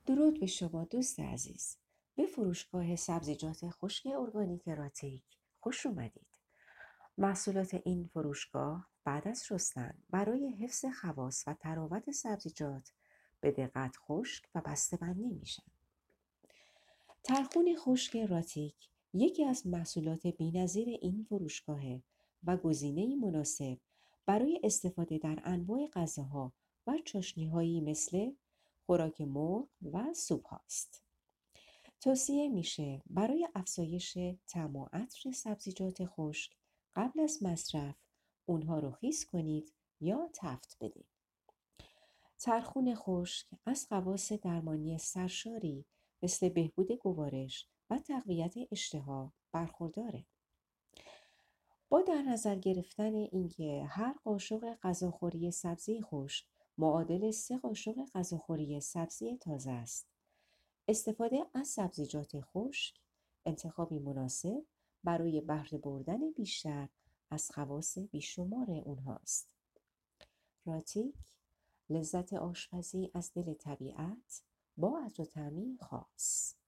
درود به شما دوست عزیز. به فروشگاه سبزیجات خشک ارگانیک راتیک خوش اومدید. محصولات این فروشگاه بعد از شستن برای حفظ خواص و تراوت سبزیجات به دقت خشک و بسته‌بندی میشن. ترخون خشک راتیک یکی از محصولات بی‌نظیر این فروشگاهه و گزینه‌ای مناسب برای استفاده در انواع غذاها و چاشنی‌هایی مثل خوراک مرغ و سوپ هاست. توصیه میشه برای افزایش طعم و عطر سبزیجات خشک قبل از مصرف اونها رو خیس کنید یا تفت بدید. ترخون خشک از خواص درمانی سرشاری مثل بهبود گوارش و تقویت اشتها برخورداره. با در نظر گرفتن اینکه هر قاشق غذاخوری سبزی خشک معادل 3 قاشق غذاخوری سبزی تازه است، استفاده از سبزیجات خشک انتخابی مناسب برای بهره بردن بیشتر از خواص بیشمار اونهاست. راتیک، لذت آشپزی از دل طبیعت با عطر و طعمی خاص.